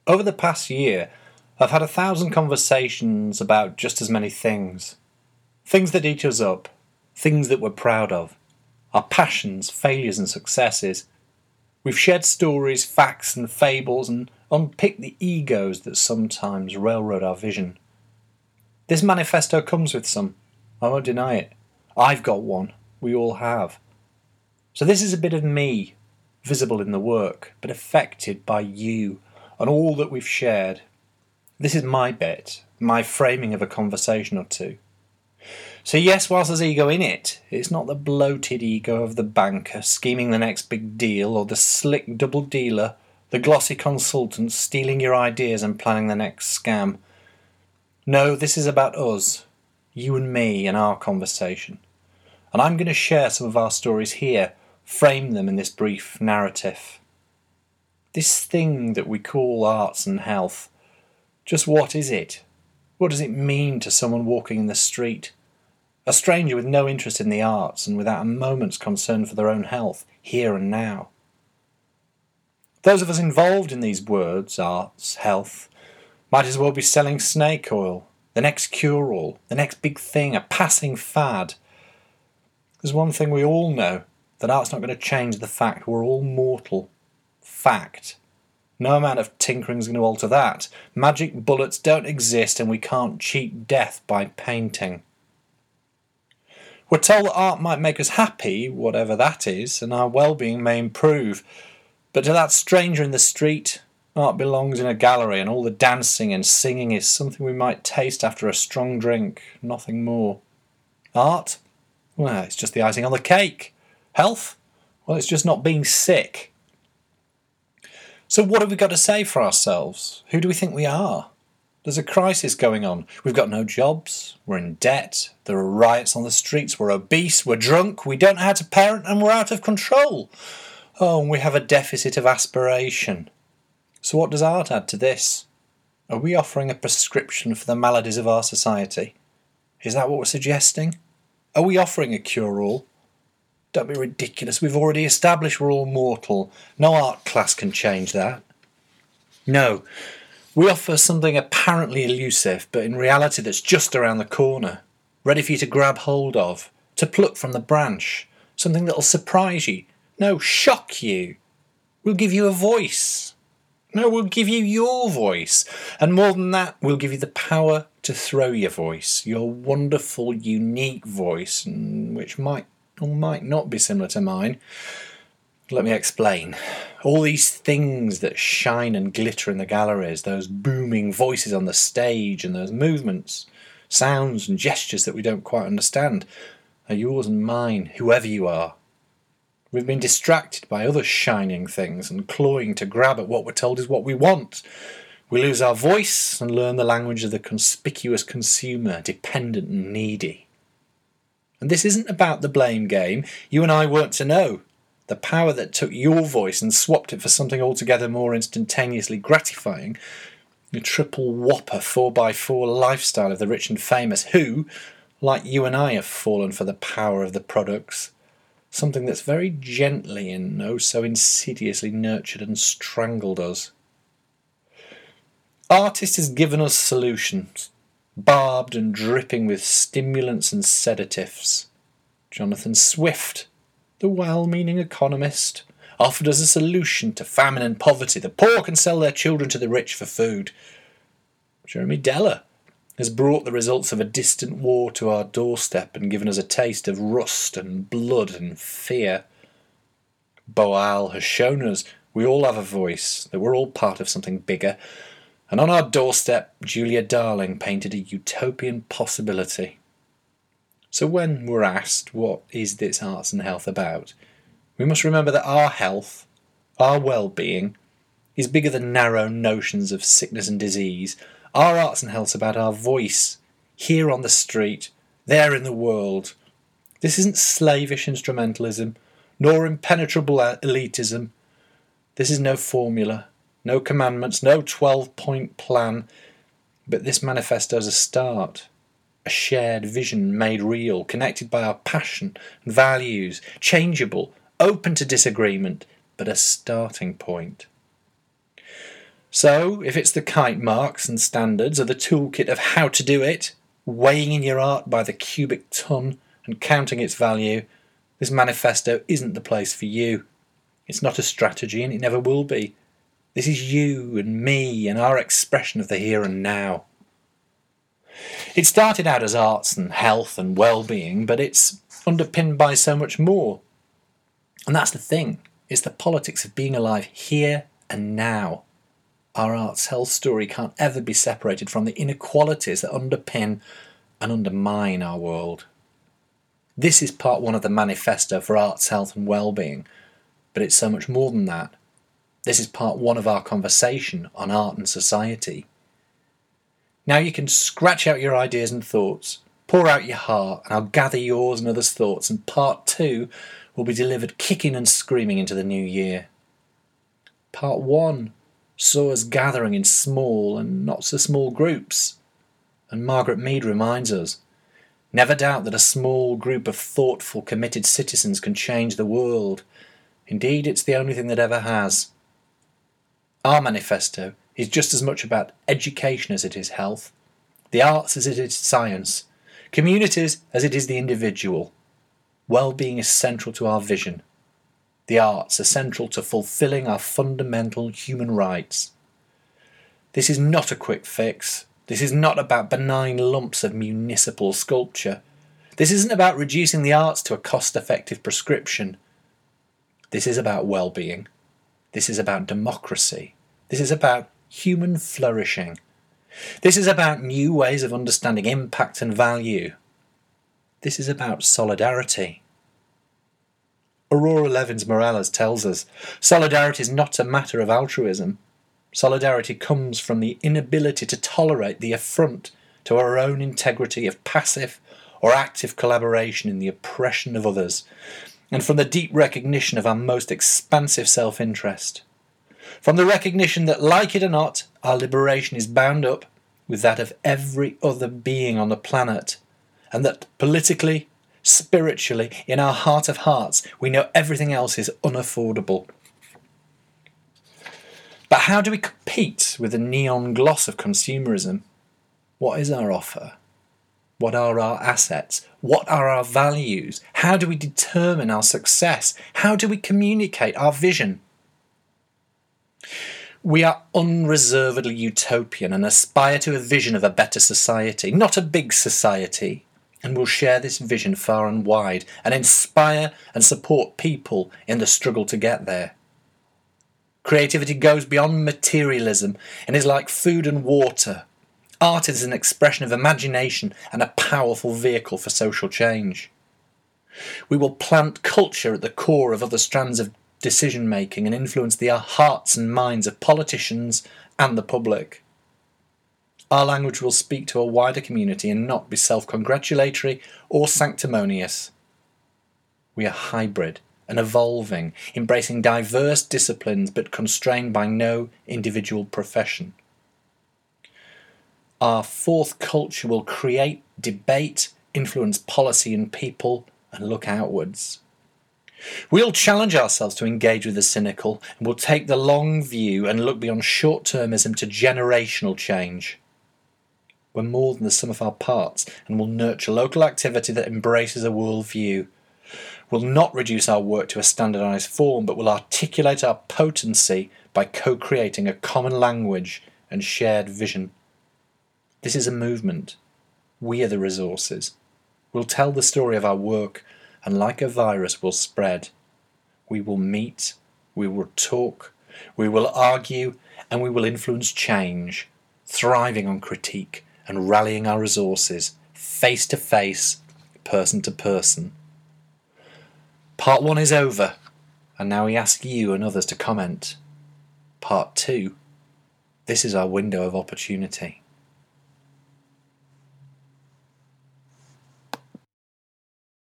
Over the past year, I've had 1,000 conversations about just as many things. Things that eat us up, things that we're proud of, our passions, failures and successes. We've shared stories, facts and fables and unpicked the egos that sometimes railroad our vision. This manifesto comes with some. I won't deny it. I've got one. We all have. So this is a bit of me, visible in the work, but affected by you and all that we've shared. This is my bit, my framing of a conversation or two. So yes, whilst there's ego in it, it's not the bloated ego of the banker scheming the next big deal or the slick double dealer, the glossy consultant stealing your ideas and planning the next scam. No, this is about us, you and me and our conversation. And I'm going to share some of our stories here, frame them in this brief narrative. This thing that we call arts and health, just what is it? What does it mean to someone walking in the street? A stranger with no interest in the arts and without a moment's concern for their own health, here and now. Those of us involved in these words, arts, health, might as well be selling snake oil, the next cure-all, the next big thing, a passing fad. There's one thing we all know, that art's not going to change the fact we're all mortal. Fact. No amount of tinkering is going to alter that. Magic bullets don't exist and we can't cheat death by painting. We're told that art might make us happy, whatever that is, and our well-being may improve. But to that stranger in the street, art belongs in a gallery and all the dancing and singing is something we might taste after a strong drink, nothing more. Art? Well, it's just the icing on the cake. Health? Well, it's just not being sick. So what have we got to say for ourselves? Who do we think we are? There's a crisis going on. We've got no jobs. We're in debt. There are riots on the streets. We're obese. We're drunk. We don't know how to parent and we're out of control. Oh, and we have a deficit of aspiration. So what does art add to this? Are we offering a prescription for the maladies of our society? Is that what we're suggesting? Are we offering a cure-all? Don't be ridiculous. We've already established we're all mortal. No art class can change that. No. We offer something apparently elusive, but in reality that's just around the corner, ready for you to grab hold of, to pluck from the branch, something that'll surprise you. No, shock you. We'll give you a voice. No, we'll give you your voice. And more than that, we'll give you the power to throw your voice, your wonderful, unique voice, which might or might not be similar to mine. Let me explain. All these things that shine and glitter in the galleries, those booming voices on the stage and those movements, sounds and gestures that we don't quite understand, are yours and mine, whoever you are. We've been distracted by other shining things and clawing to grab at what we're told is what we want. We lose our voice and learn the language of the conspicuous consumer, dependent and needy. And this isn't about the blame game. You and I weren't to know. The power that took your voice and swapped it for something altogether more instantaneously gratifying, the triple whopper 4x4 lifestyle of the rich and famous who, like you and I, have fallen for the power of the products, something that's very gently and oh so insidiously nurtured and strangled us. Artist has given us solutions, barbed and dripping with stimulants and sedatives. Jonathan Swift, the well-meaning economist, offered us a solution to famine and poverty. The poor can sell their children to the rich for food. Jeremy Deller has brought the results of a distant war to our doorstep and given us a taste of rust and blood and fear. Boal has shown us we all have a voice, that we're all part of something bigger. And on our doorstep, Julia Darling painted a utopian possibility. So when we're asked, what is this arts and health about? We must remember that our health, our well-being, is bigger than narrow notions of sickness and disease. Our arts and health's about our voice, here on the street, there in the world. This isn't slavish instrumentalism, nor impenetrable elitism. This is no formula, no commandments, no 12-point plan, but this manifesto's a start. A shared vision made real, connected by our passion and values, changeable, open to disagreement, but a starting point. So, if it's the kite marks and standards or the toolkit of how to do it, weighing in your art by the cubic ton and counting its value, this manifesto isn't the place for you. It's not a strategy and it never will be. This is you and me and our expression of the here and now. It started out as arts and health and well-being, but it's underpinned by so much more. And that's the thing. It's the politics of being alive here and now. Our arts health story can't ever be separated from the inequalities that underpin and undermine our world. This is part one of the manifesto for arts, health and well-being, but it's so much more than that. This is part one of our conversation on art and society. Now you can scratch out your ideas and thoughts, pour out your heart, and I'll gather yours and others' thoughts, and part two will be delivered kicking and screaming into the new year. Part one saw us gathering in small and not so small groups, and Margaret Mead reminds us, never doubt that a small group of thoughtful, committed citizens can change the world. Indeed, it's the only thing that ever has. Our manifesto is just as much about education as it is health, the arts as it is science, communities as it is the individual. Well-being is central to our vision. The arts are central to fulfilling our fundamental human rights. This is not a quick fix. This is not about benign lumps of municipal sculpture. This isn't about reducing the arts to a cost-effective prescription. This is about well-being. This is about democracy. This is about human flourishing. This is about new ways of understanding impact and value. This is about solidarity. Aurora Levins-Morales tells us, solidarity is not a matter of altruism. Solidarity comes from the inability to tolerate the affront to our own integrity of passive or active collaboration in the oppression of others, and from the deep recognition of our most expansive self-interest. From the recognition that, like it or not, our liberation is bound up with that of every other being on the planet, and that politically, spiritually, in our heart of hearts, we know everything else is unaffordable. But how do we compete with the neon gloss of consumerism? What is our offer? What are our assets? What are our values? How do we determine our success? How do we communicate our vision? We are unreservedly utopian and aspire to a vision of a better society, not a big society, and will share this vision far and wide and inspire and support people in the struggle to get there. Creativity goes beyond materialism and is like food and water. Art is an expression of imagination and a powerful vehicle for social change. We will plant culture at the core of other strands of decision-making and influence the hearts and minds of politicians and the public. Our language will speak to a wider community and not be self-congratulatory or sanctimonious. We are hybrid and evolving, embracing diverse disciplines but constrained by no individual profession. Our fourth culture will create, debate, influence policy and people, and look outwards. We'll challenge ourselves to engage with the cynical, and we'll take the long view and look beyond short-termism to generational change. We're more than the sum of our parts, and will nurture local activity that embraces a worldview. We'll not reduce our work to a standardised form, but will articulate our potency by co-creating a common language and shared vision. This is a movement. We are the resources. We'll tell the story of our work, and like a virus will spread. We will meet, we will talk, we will argue, and we will influence change, thriving on critique and rallying our resources, face to face, person to person. Part 1 is over, and now we ask you and others to comment. Part 2. This is our window of opportunity.